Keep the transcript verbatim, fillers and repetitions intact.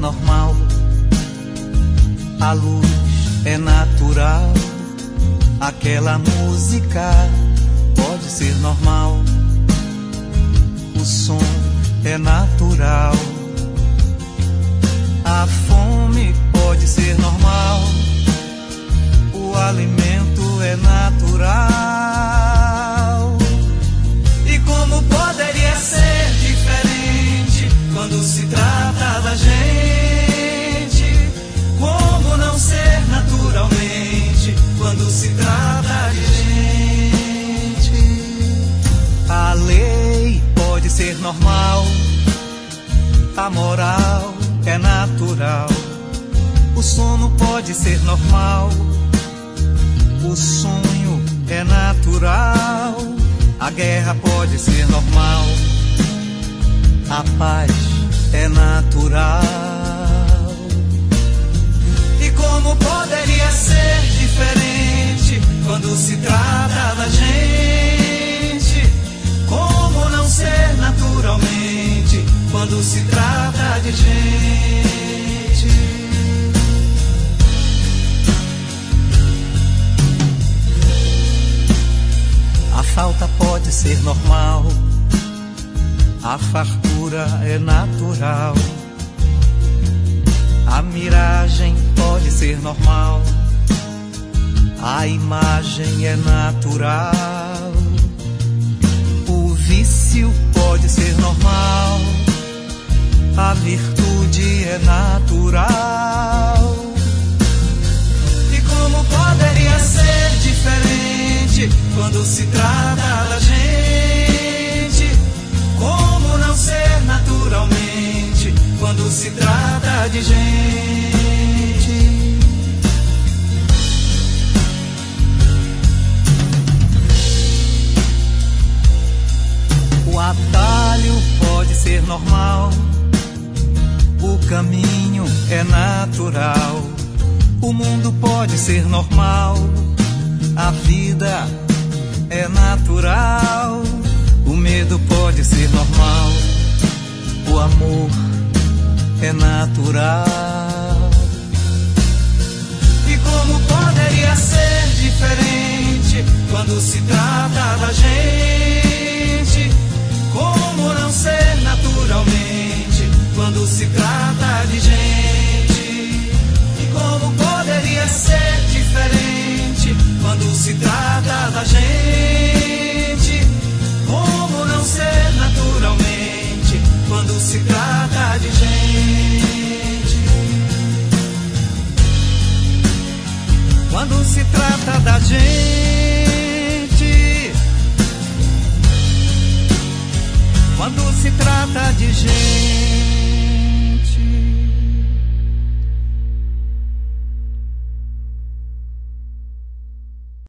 normal. A luz é natural. Aquela música pode ser normal. O som é natural. A fome pode ser normal. O alimento é natural. E como poderia ser diferente quando se trata da gente? Como não ser naturalmente quando se trata de gente? A lei pode ser normal. A moral é natural. O sono pode ser normal. O sonho é natural. A guerra pode ser normal. A paz é natural. E como poderia ser diferente quando se trata da gente? Como não ser naturalmente quando se trata de gente? A falta pode ser normal. A fartura é natural. A miragem pode ser normal. A imagem é natural. O vício pode ser normal. A virtude é natural. E como poderia ser diferente quando se trata da gente? Como não ser naturalmente quando se trata de gente? O atalho pode ser normal. O caminho é natural. O mundo pode ser normal. A vida é natural. O medo pode ser normal. O amor é natural. E como poderia ser diferente quando se trata da gente? Como não ser naturalmente quando se trata de gente? E como poderia ser diferente quando se trata da gente? Como não ser naturalmente quando se trata de gente? Quando se trata da gente, quando se trata de gente.